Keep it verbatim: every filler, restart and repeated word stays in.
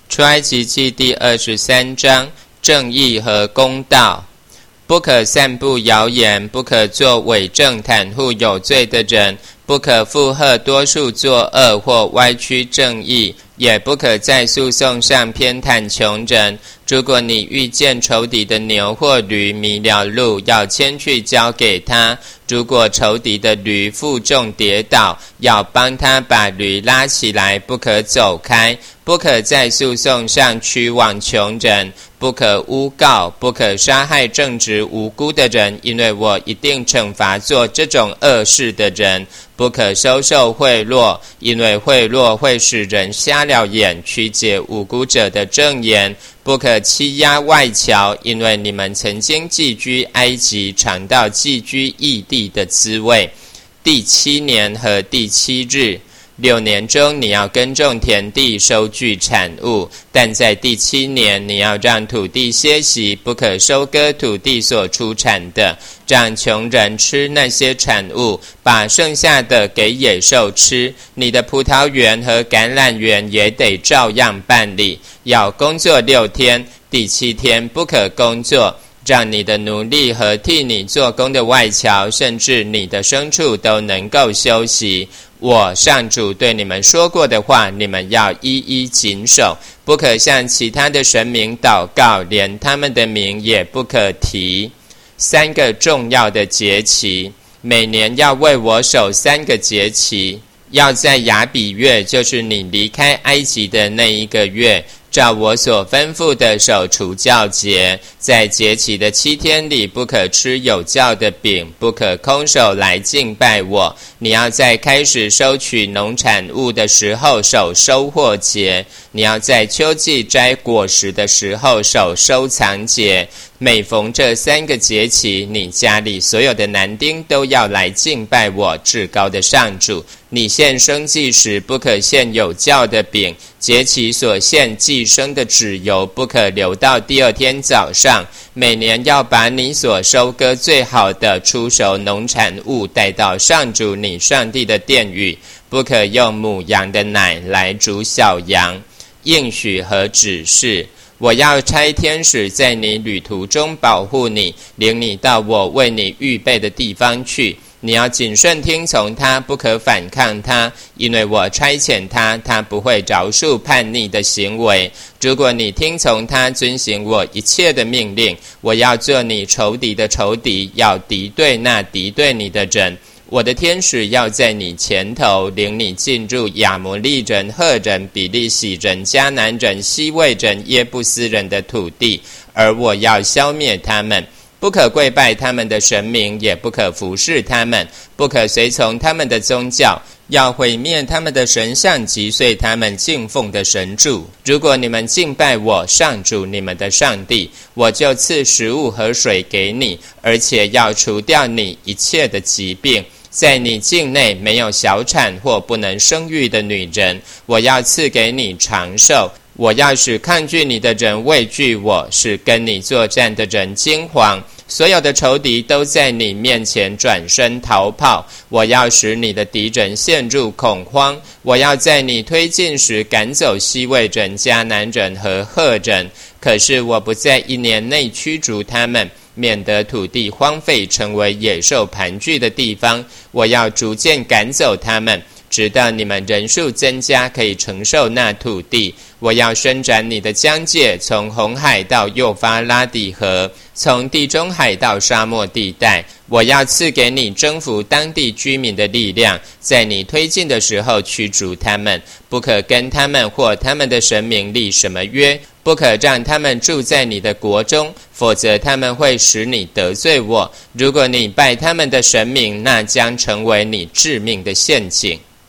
出埃及记第二十三章，正义和公道。不可散布谣言，不可作伪证袒护有罪的人，不可附和多数作恶或歪曲正义，也不可在诉讼上偏袒穷人。如果你遇见仇敌的牛或驴迷了路，要牵去交给他；如果仇敌的驴负重跌倒，要帮他把驴拉起来，不可走开。不可在诉讼上屈枉穷人，不可诬告，不可杀害正直无辜的人，因为我一定惩罚做这种恶事的人。不可收受贿赂，因为贿赂会使人瞎了眼，曲解无辜者的证言。不可欺压外侨，因为你们曾经寄居埃及，尝到寄居异地的滋味。第七年和第七日，六年中你要耕种田地，收据产物，但在第七年你要让土地歇息，不可收割土地所出产的，让穷人吃那些产物，把剩下的给野兽吃。你的葡萄园和橄榄园也得照样办理，要工作六天，第七天不可工作。让你的奴隶和替你做工的外侨，甚至你的牲畜都能够休息。我上主对你们说过的话，你们要一一谨守，不可向其他的神明祷告，连他们的名也不可提。三个重要的节期，每年要为我守三个节期，要在亚比月，就是你离开埃及的那一个月，照我所吩咐的守除酵节。在节期的七天里，不可吃有酵的饼，不可空手来敬拜我。你要在开始收取农产物的时候守收获节，你要在秋季摘果实的时候守收藏节。每逢这三个节期，你家里所有的男丁都要来敬拜我至高的上主。你献生祭时，不可献有酵的饼，节期所献祭生的脂油不可留到第二天早上。每年要把你所收割最好的出熟农产物带到上主你上帝的殿宇，不可用母羊的奶来煮小羊。应许和指示，我要差天使在你旅途中保护你，领你到我为你预备的地方去。你要谨慎听从他，不可反抗他，因为我差遣他，他不会饶恕叛逆的行为。如果你听从他，遵行我一切的命令，我要做你仇敌的仇敌，要敌对那敌对你的人。我的天使要在你前头，领你进入亚摩利人、赫人、比利洗人、迦南人、西魏人、耶布斯人的土地，而我要消灭他们。不可跪拜他们的神明，也不可服侍他们，不可随从他们的宗教，要毁灭他们的神像，击碎他们敬奉的神柱。如果你们敬拜我上主你们的上帝，我就赐食物和水给你，而且要除掉你一切的疾病。在你境内没有小产或不能生育的女人，我要赐给你长寿。我要使抗拒你的人畏惧我，使跟你作战的人惊惶。所有的仇敌都在你面前转身逃跑。我要使你的敌人陷入恐慌。我要在你推进时赶走西魏人、迦南人和赫人。可是我不在一年内驱逐他们，免得土地荒废，成为野兽盘踞的地方。我要逐渐赶走他们，直到你们人数增加，可以承受那土地。我要伸展你的疆界，从红海到幼发拉底河，从地中海到沙漠地带。我要赐给你征服当地居民的力量，在你推进的时候驱逐他们。不可跟他们或他们的神明立什么约，不可让他们住在你的国中，否则他们会使你得罪我。如果你拜他们的神明，那将成为你致命的陷阱。